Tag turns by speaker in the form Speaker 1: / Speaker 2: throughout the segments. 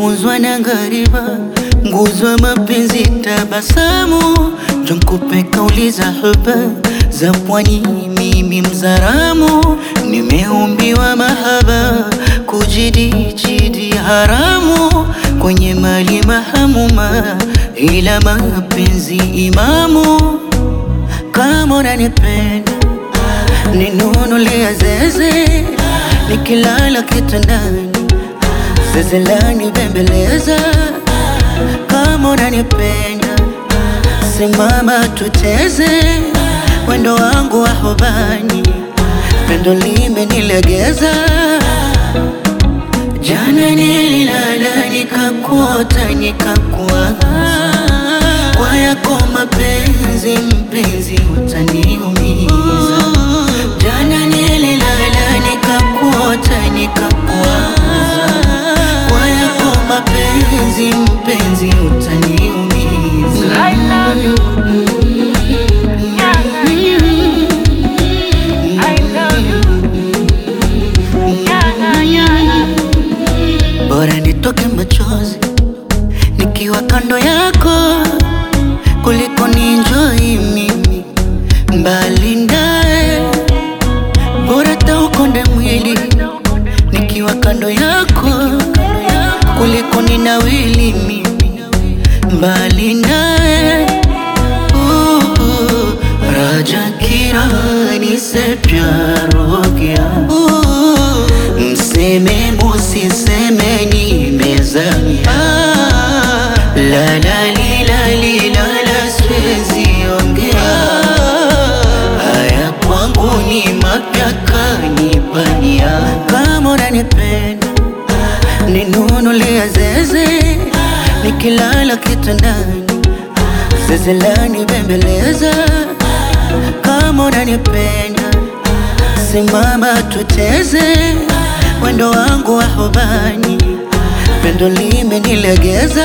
Speaker 1: nimefunzwa na ngariba, nguzo ya mapenzi tabasamu, nikupe kauli za huba za pwani, mimi Mzaramo, nimeumbiwa mahaba, kujidi haramu, kwenye mali mahamuma, ila mapenzi imamu. Kama unanipenda ninunulia zeze, nikilala kitandani zeze lani bembeleza. Kama unanipenda simama tuteze, wendo wangu wa hobani, pendo limenilegeza. Jana nililala nikakuota nikakuwaza, kwa yako mapenzi mpenzi utaniumiza. Jana nililala nikakuota nikakuwaza, kwa yako mapenzi mpenzi utaniumiza.
Speaker 2: I love you.
Speaker 1: Bora nitoke machozi nikiwa kando yako, kuliko ninjoi mimi mbali nae. Bora taukonde mwili nikiwa kando yako, kuliko ninawili mimi mbali nae. Raja kirani se pyar ho gaya, mseme musiseme nimezamia. La la li la li la la siwezi ongea, haya kwangu ni mapya kanipania. Kama unanipenda ninunulia zeze, nikilala kitandani zeze lani bembeleza. Kama unanipenda simama tuteze, wendo wangu wa hobani, pendo limenilegeza.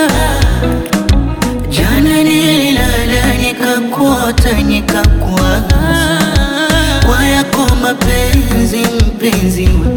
Speaker 1: Jana nililala nikakuota nikakuwaza, kwa yako mapenzi mpenzi